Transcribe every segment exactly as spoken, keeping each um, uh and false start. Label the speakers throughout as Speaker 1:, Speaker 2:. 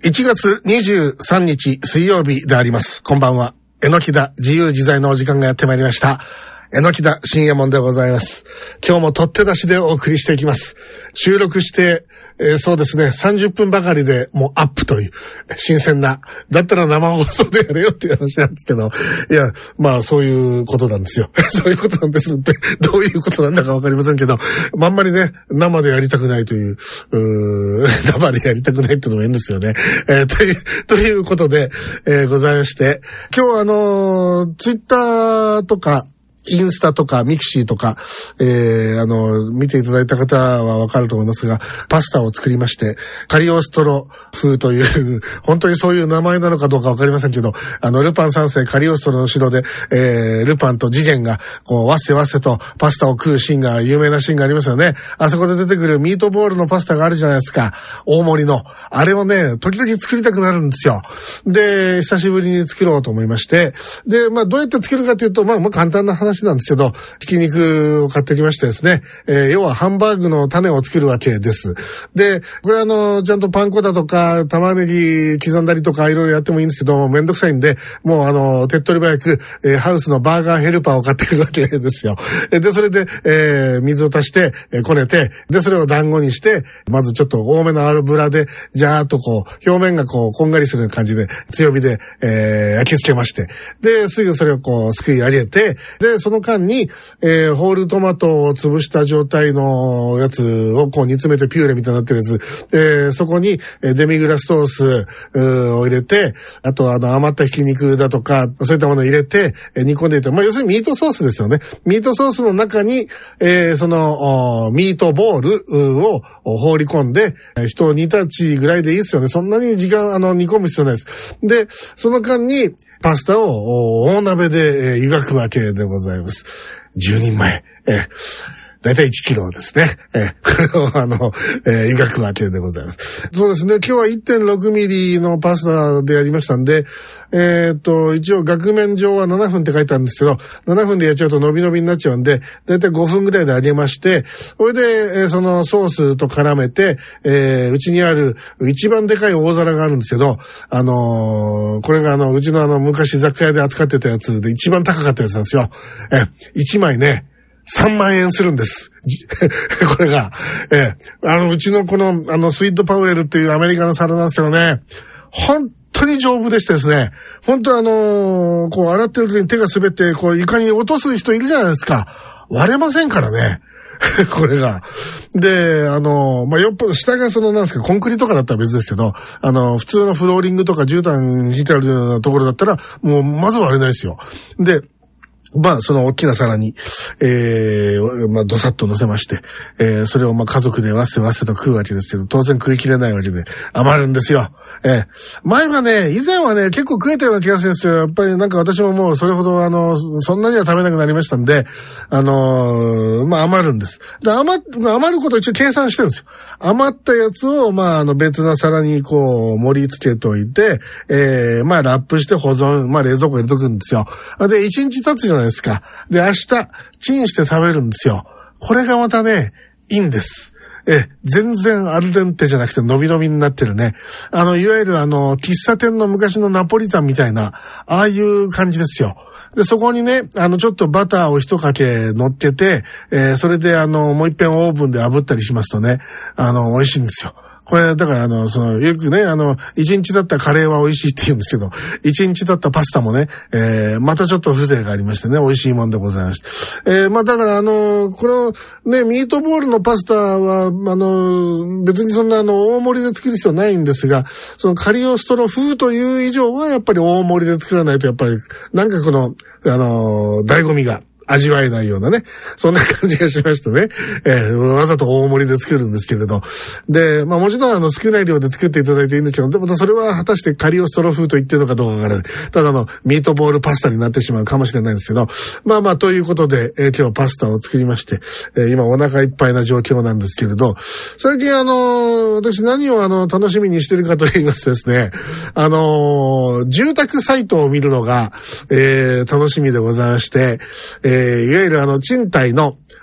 Speaker 1: いちがつにじゅうさんにち水曜日であります。こんばんは。えのきだ自由自在のお時間がやってまいりました。えのきだ深夜門でございます。今日も取って出しでお送りしていきます。収録して、えー、そうですね、さんじゅっぷんばかりでもうアップという、新鮮な、だったら生放送でやれよっていう話なんですけど、いや、まあそういうことなんですよ。そういうことなんですって、どういうことなんだかわかりませんけど、まあ、あんまりね、生でやりたくないという、うー生でやりたくないっていうのも変ですよね。えー、という、ということで、えー、ございまして、今日あのー、ツイッターとか、インスタとかミクシーとか、えー、あの、見ていただいた方はわかると思いますが、パスタを作りまして、カリオストロ風という、本当にそういう名前なのかどうかわかりませんけど、あの、ルパン三世カリオストロの城で、えー、ルパンと次元が、こう、わっせわっせとパスタを食うシーンが、有名なシーンがありますよね。あそこで出てくるミートボールのパスタがあるじゃないですか。大盛りの。あれをね、時々作りたくなるんですよ。で、久しぶりに作ろうと思いまして、で、まあ、どうやって作るかというと、まあ、まあ、簡単な話なんですけど、ひき肉を買ってきましてですね、えー、要はハンバーグの種を作るわけです。で、これあの、ちゃんとパン粉だとか、玉ねぎ刻んだりとかいろいろやってもいいんですけど、めんどくさいんで、もうあの、手っ取り早く、えー、ハウスのバーガーヘルパーを買ってくるわけですよ。で、それで、えー、水を足して、えー、こねて、で、それを団子にして、まずちょっと多めの油で、じゃーっとこう、表面がこう、こんがりする感じで、強火で、えー、焼き付けまして、で、すぐそれをこう、すくい上げて、で、その間に、えー、ホールトマトを潰した状態のやつをこう煮詰めてピューレみたいになってるやつ、えー、そこにデミグラスソースを入れて、あとあの余ったひき肉だとか、そういったものを入れて、えー、煮込んでいて、まあ要するにミートソースですよね。ミートソースの中に、えー、そのミートボールを放り込んで、一煮立ちぐらいでいいですよね。そんなに時間あの煮込む必要ないです。で、その間にパスタを大鍋で湯がくわけでございます。じゅうにんまえ。えーだいたいいちキロですね。えー、これをあの、えー、湯がくわけでございます。そうですね。今日は いってんろくミリのパスタでやりましたんで、えっと、一応額面上はななふんって書いてあるんですけど、ななふんでやっちゃうと伸び伸びになっちゃうんで、だいたいごふんぐらいで揚げまして、それで、えー、そのソースと絡めて、えー、うちにある一番でかい大皿があるんですけど、あのー、これがあの、うちのあの、昔雑貨屋で扱ってたやつで一番高かったやつなんですよ。えー、いちまいね、さんまんえんするんです。これが。ええ。あの、うちのこの、あの、スイートパウエルっていうアメリカの皿なんですよね。本当に丈夫でしてですね。本当あのー、こう洗ってる時に手が滑って、こう床に落とす人いるじゃないですか。割れませんからね。これが。で、あの、まあ、よっぽど下がそのなんですか、コンクリとかだったら別ですけど、あの、普通のフローリングとか絨毯引いてあるようなところだったら、もうまず割れないですよ。で、まあ、その大きな皿に、えー、まあ、どさっと乗せまして、えー、それをまあ、家族でわっせわっせと食うわけですけど、当然食い切れないわけで、余るんですよ。えー、前はね、以前はね、結構食えたような気がするんですよ。やっぱりなんか私ももうそれほど、あの、そんなには食べなくなりましたんで、あのー、まあ、余るんです。で、余、余ることを一応計算してるんですよ。余ったやつを、まあ、あの、別な皿にこう、盛り付けといて、えー、まあ、ラップして保存、まあ、冷蔵庫入れとくんですよ。で、一日経つじゃないですか。で、明日、チンして食べるんですよ。これがまたね、いいんです。え、全然アルデンテじゃなくて伸び伸びになってるね。あの、いわゆるあの、喫茶店の昔のナポリタンみたいな、ああいう感じですよ。で、そこにね、あの、ちょっとバターを一かけ乗っけて、えー、それであの、もう一遍オーブンで炙ったりしますとね、あの、美味しいんですよ。これ、だから、あの、その、よくね、あの、一日だったカレーは美味しいって言うんですけど、一日だったパスタもね、えー、またちょっと風情がありましてね、美味しいもんでございました。えー、まあ、だから、あの、この、ね、ミートボールのパスタは、あの、別にそんな、あの、大盛りで作る必要ないんですが、そのカリオストロ風という以上は、やっぱり大盛りで作らないと、やっぱり、なんかこの、あの、醍醐味が、味わえないようなね。そんな感じがしましたね。えー、わざと大盛りで作るんですけれど。で、まあもちろんあの少ない量で作っていただいていいんですけど、でもそれは果たしてカリオストロ風と言ってるのかどうかわからない。ただのミートボールパスタになってしまうかもしれないんですけど。まあまあということで、えー、今日パスタを作りまして、えー、今お腹いっぱいな状況なんですけれど、最近あの、私何をあの楽しみにしてるかと言いますとですね、あの、住宅サイトを見るのが、えー、楽しみでございまして、えーえー、いわゆるあの賃貸の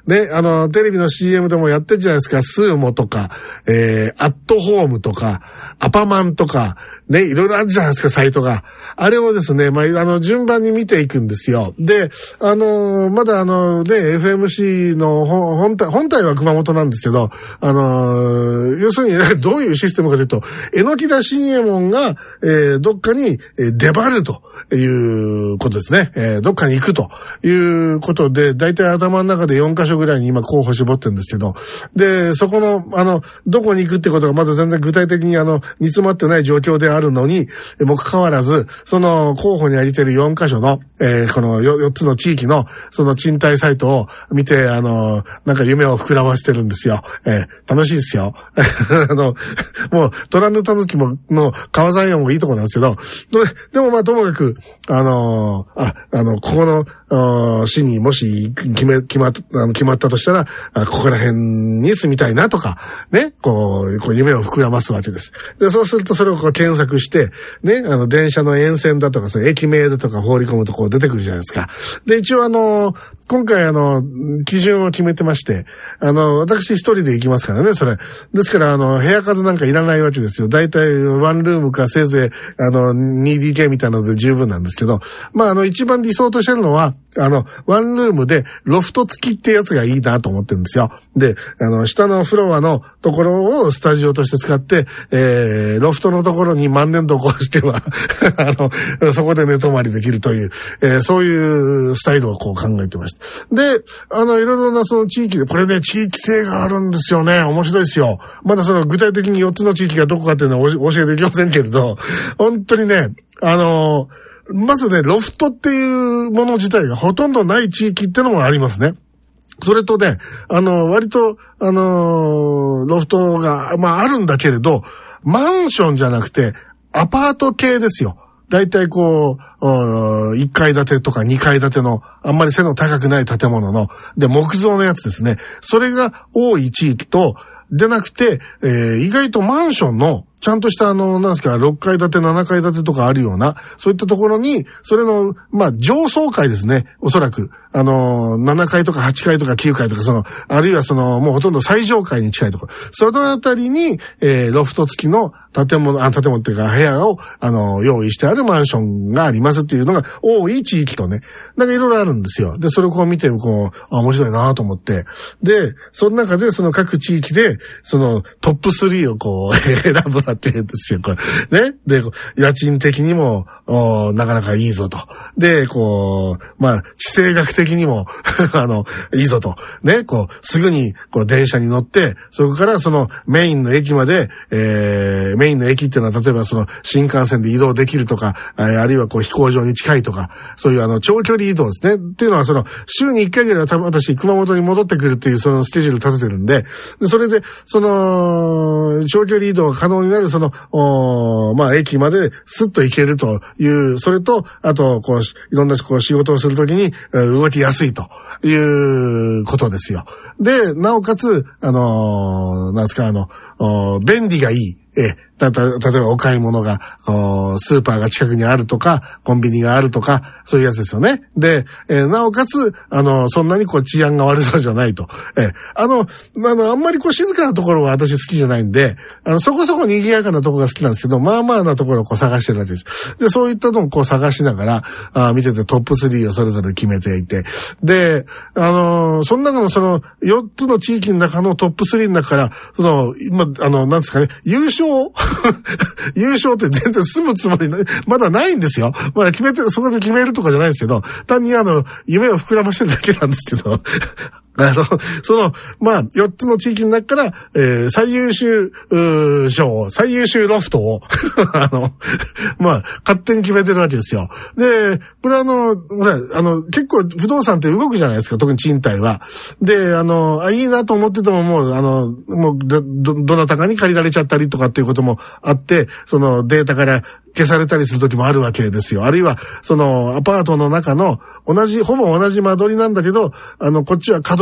Speaker 1: ね、あの、テレビの シーエム でもやってるじゃないですか。スーモとか、えー、アットホームとか、アパマンとか、ね、いろいろあるじゃないですか、サイトが。あれをですね、まあ、あの、順番に見ていくんですよ。で、あの、まだあの、ね、エフエムシー の本体、本体は熊本なんですけど、あの、要するに、ね、どういうシステムかというと、榎田新右衛門が、えー、どっかに出張るということですね。えー、どっかに行くということで、だいたい頭の中でよんカ所ぐらいに今候補絞ってるんですけど、で、そこの、あの、どこに行くってことがまだ全然具体的にあの、煮詰まってない状況であるのに、もかかわらず、その候補に挙げてるよんカ所の、えー、この 4, よっつの地域の、その賃貸サイトを見て、あの、なんか夢を膨らませてるんですよ。えー、楽しいですよ。あの、もう、虎ぬたぬきも、の川山用もいいとこなんですけど、でもまあ、ともかく、あの、あ、あの、ここの、市にもし決め、決まった、あの決まったとしたら、あ、ここら辺に住みたいなとか、ね、こう、こう夢を膨らますわけです。で、そうするとそれをこう検索して、ね、あの、電車の沿線だとか、その駅名だとか放り込むとこう出てくるじゃないですか。で、一応あの、今回あの、基準を決めてまして、あの、私一人で行きますからね、それ。ですから、あの、部屋数なんかいらないわけですよ。だいたいワンルームかせいぜい、あの、ツーディーケー みたいなので十分なんですけど、まあ、あの、一番理想としてるのは、あの、ワンルームでロフト付きってやつがいいなと思ってるんですよ。で、あの、下のフロアのところをスタジオとして使って、えー、ロフトのところに万年床をしては、あの、そこで寝泊まりできるという、えー、そういうスタイルをこう考えてました。で、あの、いろいろなその地域で、これね、地域性があるんですよね。面白いですよ。まだその具体的によっつの地域がどこかっていうのは教えていきませんけれど、本当にね、あの、まずね、ロフトっていうもの自体がほとんどない地域ってのもありますね。それとね、あの、割と、あの、ロフトが、まああるんだけれど、マンションじゃなくて、アパート系ですよ。だいたいこう、いっかい建てとかにかい建ての、あんまり背の高くない建物の、で、木造のやつですね。それが多い地域と、でなくて、えー、意外とマンションの、ちゃんとしたあの、なんですか、ろっかい建て、ななかい建てとかあるような、そういったところに、それの、まあ、上層階ですね、おそらく。あの、ななかいとかはちかいとかきゅうかいとか、その、あるいはその、もうほとんど最上階に近いところ。そのあたりに、えー、ロフト付きの建物、あ、建物っていうか、部屋を、あの、用意してあるマンションがありますっていうのが多い地域とね、なんかいろいろあるんですよ。で、それをこう見て、こう、あ、面白いなと思って。で、その中で、その各地域で、その、トップスリーをこう、選ぶわけですよ、これ。ね。で、家賃的にも、なかなかいいぞと。で、こう、まあ、地政学的にも、あの、いいぞと。ね、こう、すぐに、こう、電車に乗って、そこからその、メインの駅まで、えー、メインの駅っていうのは、例えばその、新幹線で移動できるとか、あるいはこう、飛行場に近いとか、そういうあの、長距離移動ですね。っていうのは、その、週にいっかいぐらいは多分私、熊本に戻ってくるっていう、そのスケジュール立ててるんで、でそれで、その、長距離移動が可能になる、その、まあ、駅までスッと行けるという、それと、あと、こう、いろんなこう仕事をするときに、動きやすいということですよ。で、なおかつ、あのー、なんですか、あの、便利がいい。え、た、た、例えばお買い物が、スーパーが近くにあるとか、コンビニがあるとか、そういうやつですよね。で、えー、なおかつ、あの、そんなにこう治安が悪そうじゃないと。えー、あの、あの、あんまりこう静かなところは私好きじゃないんで、あの、そこそこ賑やかなところが好きなんですけど、まあまあなところをこう探してるわけです。で、そういったのをこう探しながら、あ見ててトップスリーをそれぞれ決めていて、で、あのー、その中のそのよっつの地域の中のトップスリーの中から、その、今、あの、なんですかね、優勝優勝って全然住むつもりな、まだないんですよ。まだ決めて、そこで決めるとかじゃないですけど、単にあの、夢を膨らましてるだけなんですけど、あの、その、まあ、よっつの地域の中から、えー、最優秀、う賞、最優秀ロフトを、あの、まあ、勝手に決めてるわけですよ。で、これあの、ほら、あの、結構不動産って動くじゃないですか、特に賃貸は。で、あの、あ、いいなと思っててももう、あの、もう、ど、どなたかに借りられちゃったりとかっていうこともあって、そのデータから消されたりする時もあるわけですよ。あるいは、その、アパートの中の、同じ、ほぼ同じ間取りなんだけど、あの、こっちは角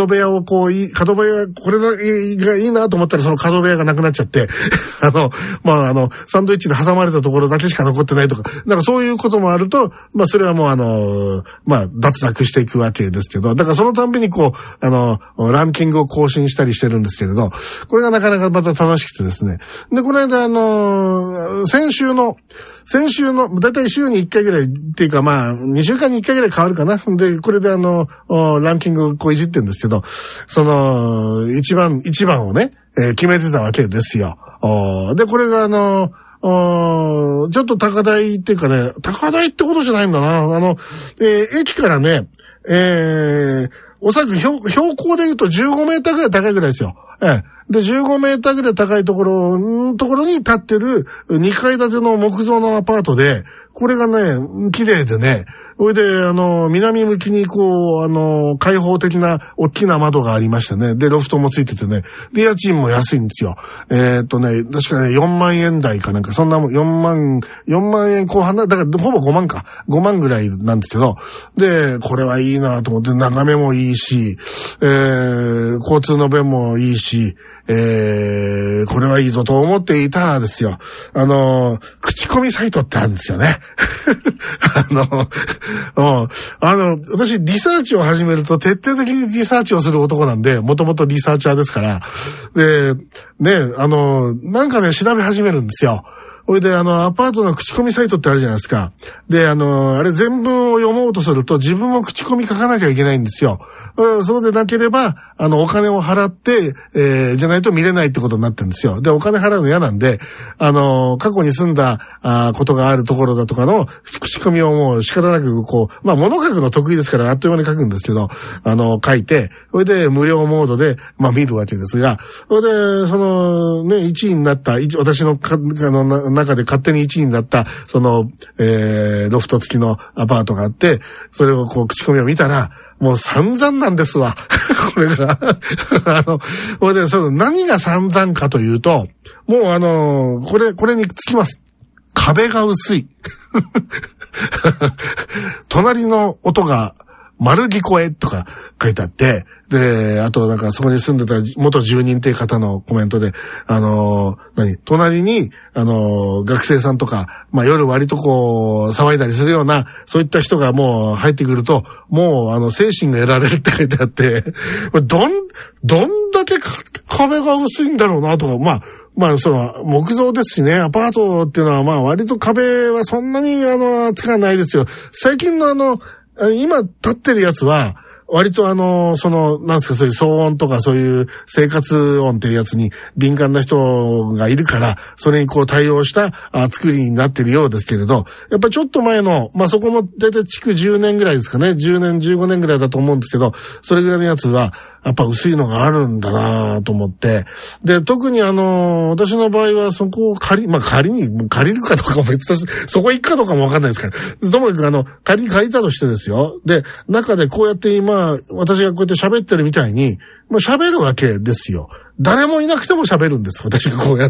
Speaker 1: 角部屋をこう、角部屋、これがいいなと思ったらその角部屋がなくなっちゃって、あの、まあ、あの、サンドイッチで挟まれたところだけしか残ってないとか、なんかそういうこともあると、まあ、それはもうあの、まあ、脱落していくわけですけど、だからそのたんびにこう、あの、ランキングを更新したりしてるんですけれど、これがなかなかまた楽しくてですね。で、この間あの、先週の、先週の、だいたい週にいっかいぐらいっていうかまあ、にしゅうかんにいっかいぐらい変わるかな。で、これであの、ランキングをこういじってるんですけど、その、一番、一番をね、えー、決めてたわけですよ。で、これがあの、ちょっと高台っていうかね、高台ってことじゃないんだな。あの、えー、駅からね、えー、おそらく標、標高で言うとじゅうごメーターぐらい高いぐらいですよ。えーで、じゅうごメーターぐらい高いところ、んところに立ってるにかい建ての木造のアパートで、これがね、綺麗でね、それで、あの、南向きにこう、あの、開放的な大きな窓がありましてね、で、ロフトもついててね、で、家賃も安いんですよ。えー、っとね、確かね、よんまんえん台かなんか、そんなもん、よんまん、よんまんえん後半だ、だからほぼごまんか、ごまんぐらいなんですけど、で、これはいいなと思って、眺めもいいし、えー、交通の便もいいし、えー、これはいいぞと思っていたらですよ、あの、口コミサイトってあるんですよね。あの、うん、あの、私リサーチを始めると徹底的にリサーチをする男なんで、もともとリサーチャーですから、で、ね、あの、なんかね、調べ始めるんですよ。それで、あの、アパートの口コミサイトってあるじゃないですか。で、あの、あれ全文を読もうとすると自分も口コミ書かなきゃいけないんですよ。うん、そうでなければ、あの、お金を払って、えー、じゃないと見れないってことになってるんですよ。で、お金払うの嫌なんで、あの、過去に住んだ、あことがあるところだとかの口コミをもう仕方なく、こう、まあ、物書くの得意ですからあっという間に書くんですけど、あの、書いて、それで無料モードで、まあ、見るわけですが、それで、その、ね、いちいになった、私のか、あの、中で勝手にいちいになった、その、えー、ロフト付きのアパートがあって、それをこう、口コミを見たら、もう散々なんですわ。これが。あの、これで、その何が散々かというと、もうあの、これ、これにつきます。壁が薄い。隣の音が丸聞こえとか書いてあって、で、あとなんかそこに住んでた元住人っていう方のコメントで、あのー、何隣に、あのー、学生さんとか、まあ夜割とこう、騒いだりするような、そういった人がもう入ってくると、もうあの、精神が得られるって書いてあって、どん、どんだけ壁が薄いんだろうなとか、まあ、まあ、その、木造ですしね、アパートっていうのはまあ割と壁はそんなにあの、厚かないですよ。最近のあの、今立ってるやつは、割とあの、その、なんですか、そういう騒音とかそういう生活音っていうやつに敏感な人がいるから、それにこう対応したあ作りになってるようですけれど、やっぱりちょっと前の、まあそこもだいたい築じゅうねんぐらいですかね、じゅうねん、じゅうごねんぐらいだと思うんですけど、それぐらいのやつは、やっぱ薄いのがあるんだなと思って。で、特にあの、私の場合はそこを借り、まあ仮に、借りるかどうかも別として、そこ行くかどうかもわかんないですから。ともかくあの、仮に借りたとしてですよ。で、中でこうやって今、私がこうやって喋ってるみたいに、まあ喋るわけですよ。誰もいなくても喋るんです。私がこうやって。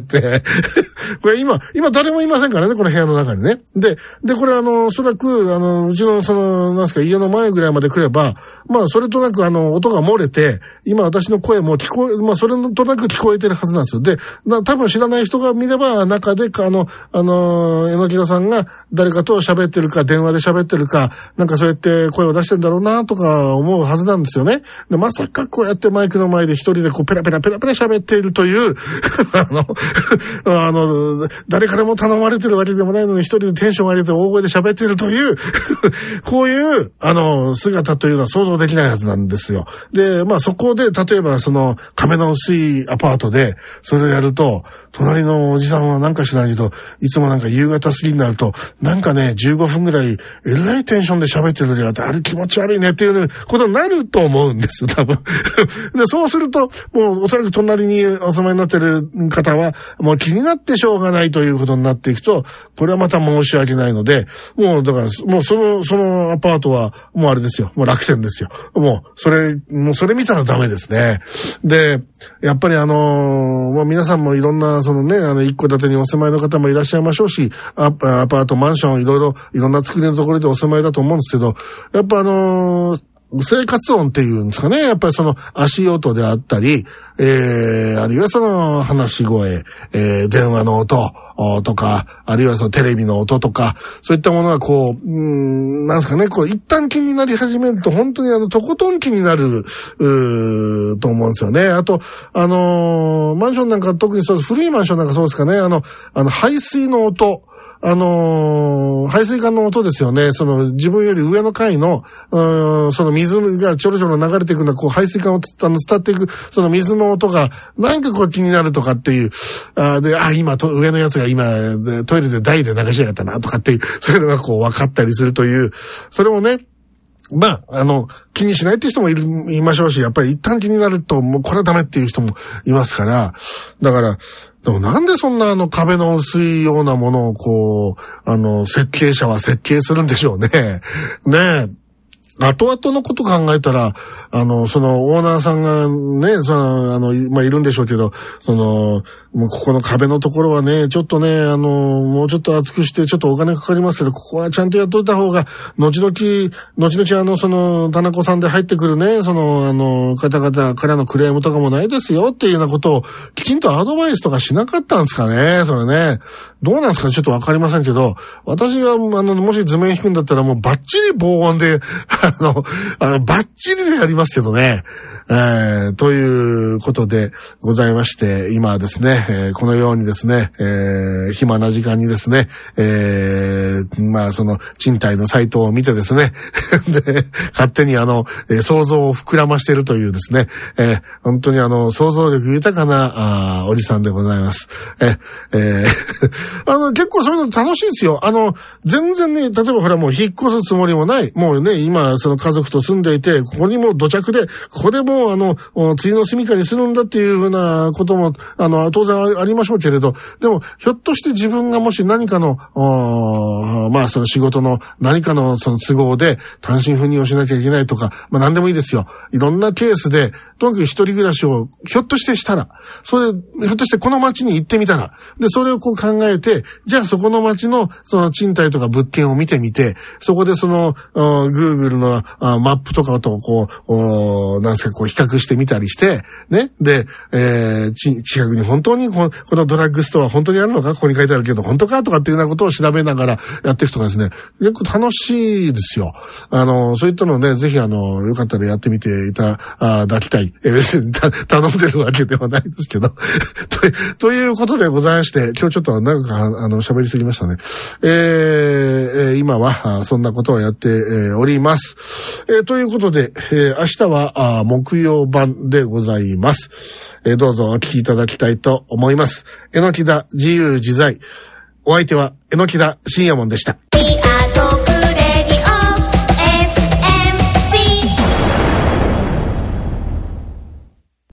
Speaker 1: これ今、今誰もいませんからね、この部屋の中にね。で、で、これあの、おそらく、あの、うちのその、なんすか、家の前ぐらいまで来れば、まあ、それとなくあの、音が漏れて、今私の声も聞こえ、まあ、それとなく聞こえてるはずなんですよ。で、な多分知らない人が見れば、中で、あの、あの、榎木田さんが誰かと喋ってるか、電話で喋ってるか、なんかそうやって声を出してんだろうな、とか思うはずなんですよね。で、まさかこうやってマイクの前で一人でこう、ペラペラペラペラ喋っているという、あの、あの、誰からも頼まれてるわけでもないのに一人でテンション上げて大声で喋っているという、こういう、あの、姿というのは想像できないはずなんですよ。で、まあそこで、例えばその、壁の薄いアパートで、それをやると、隣のおじさんはなんかしないと、いつもなんか夕方過ぎになると、なんかね、じゅうごふんぐらい、えらいテンションで喋ってる時があって、あれ気持ち悪いねっていうことになると思うんですよ、多分。で、そうすると、もうおそらく隣にお住まいになってる方は、もう気になってしょうがないということになっていくと、これはまた申し訳ないので、もうだから、もうその、そのアパートは、もうあれですよ、もう落選ですよ。もう、それ、もうそれ見たらダメですね。で、やっぱりあのー、まあ、皆さんもいろんな、そのね、あの、一戸建てにお住まいの方もいらっしゃいましょうし、ア, アパート、マンション、いろいろ、いろんな作りのところでお住まいだと思うんですけど、やっぱあのー、 生活音っていうんですかね。やっぱりその足音であったり、えー、あるいはその話し声、えー、電話の音とか、あるいはそのテレビの音とか、そういったものがこう、うーん、なんですかね、こう一旦気になり始めると本当にあの、とことん気になる、うーと思うんですよね。あと、あのー、マンションなんか特にそうです、古いマンションなんかそうですかね、あの、あの、排水の音。あのー、排水管の音ですよね。その、自分より上の階の、うーん、その水がちょろちょろ流れていくのは、こう、排水管をあの伝っていく、その水の音が、なんかこう気になるとかっていう、あで、あ、今と、上のやつが今、トイレで台で流しやがったな、とかっていう、そういうのがこう分かったりするという、それもね、まあ、あの、気にしないっていう人もいる、いましょうし、やっぱり一旦気になると、もうこれはダメっていう人もいますから、だから、でもなんでそんなあの壁の薄いようなものをこう、あの、設計者は設計するんでしょうね。ねえ。後々のこと考えたら、あの、そのオーナーさんがね、その、あの、まあ、いるんでしょうけど、その、もうここの壁のところはね、ちょっとね、あの、もうちょっと厚くして、ちょっとお金かかりますけど、ここはちゃんとやっといた方が、後々、後々あの、その、田中さんで入ってくるね、その、あの、方々からのクレームとかもないですよっていうようなことを、きちんとアドバイスとかしなかったんですかね、それね。どうなんですかちょっとわかりませんけど、私が、あの、もし図面引くんだったらもうバッチリ防音で、あの、あの、バッチリでやりますけどね。えー、ということでございまして、今はですね、えー、このようにですね、えー、暇な時間にですね、えー、まあその賃貸のサイトを見てですね、で、勝手にあの、えー、想像を膨らましているというですね、えー、本当にあの、想像力豊かな、あおじさんでございます。え、えー、あの、結構そういうの楽しいですよ。あの、全然ね、例えばほらもう引っ越すつもりもない。もうね、今、その家族と住んでいて、ここにもう土着で、ここでもうあの、次の住処にするんだっていうふうなことも、あの、当然ありましょうけれど、でも、ひょっとして自分がもし何かの、まあその仕事の何かのその都合で単身赴任をしなきゃいけないとか、まあ何でもいいですよ。いろんなケースで、とにかく一人暮らしをひょっとしてしたら、それで、ひょっとしてこの町に行ってみたら、で、それをこう考えて、じゃあそこの町のその賃貸とか物件を見てみて、そこでその、Google のマップとかとこう、なんですか、こう比較してみたりして、ね。で、えー、ち、近くに本当にこの、このドラッグストア本当にあるのかここに書いてあるけど、本当かとかっていうようなことを調べながらやっていくとかですね、結構楽しいですよ。あの、そういったのをね、ぜひあの、よかったらやってみていただきたい。えー、別に頼んでるわけではないですけど。と、ということでございまして、今日ちょっとなんか、あの、喋りすぎましたね。えー、今は、そんなことをやって、えー、おります。えー、ということで、えー、明日は、あ木曜版でございます。えー、どうぞお聞きいただきたいと思います。榎田自由自在。お相手は榎田信也門でした。